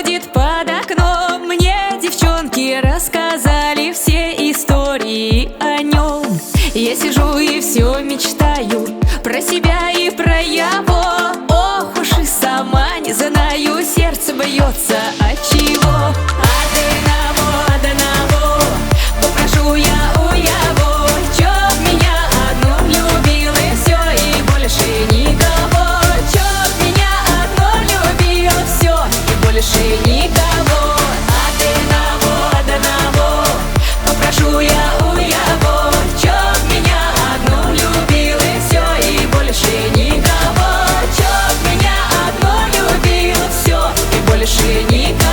бродит под окном. Мне девчонки рассказали все истории о нем. Я сижу и все мечтаю про себя и про его. Ох уж и сама не знаю, сердце бьется отчего. Одного попрошу я у его, чтоб меня одну любил и все, и больше никого. Чтоб меня одну любил, все, и больше никого. Одного попрошу я у его, чтоб меня одну любил и все, и больше никого. Чтоб меня одну любил, все, и больше никого.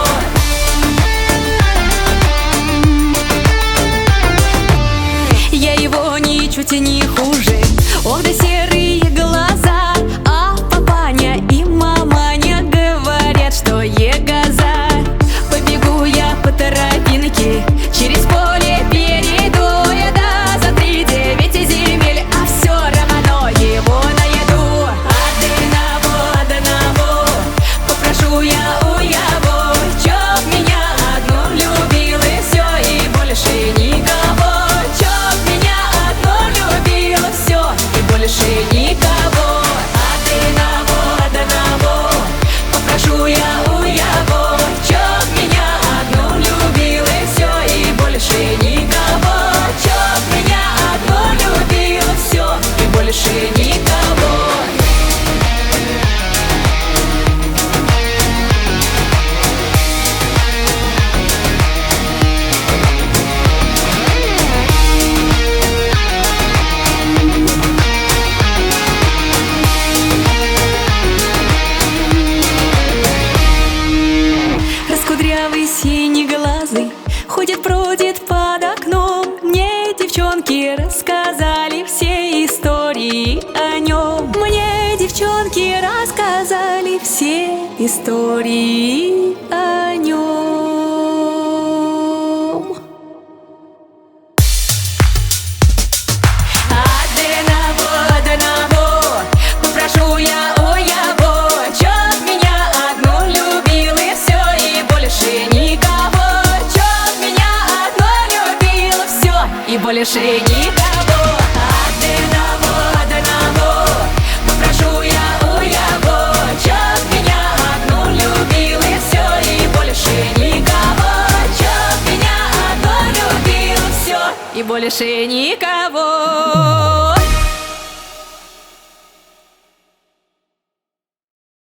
Я его ничуть не хуже, ох да серые глаза. А папаня и маманя говорят, что егоза. Побегу я по тропинке, через поле перейду я, да, за 3-9 земель, а все равно его найду. Одного попрошу я у его, чтоб меня одну любил и все, и больше никого. Чтоб меня одну любил, все, и больше никого. Одного попрошу я у его, чтоб меня одну любил и все, и больше никого. Чтоб меня одну любил, все, и больше никого. Раскудрявый синеглазый ходит-бродит под окном. Мне девчонки рассказали все истории о нем. Мне девчонки рассказали все истории о нем. Одного попрошу я у его, чтоб меня одну любил и все, и больше никого. Чтоб меня одну любил, все, и больше никого. Одного попрошу я у его, чтоб меня одну любил и все, и больше никого. Чтоб меня одну любил, все, и больше никого.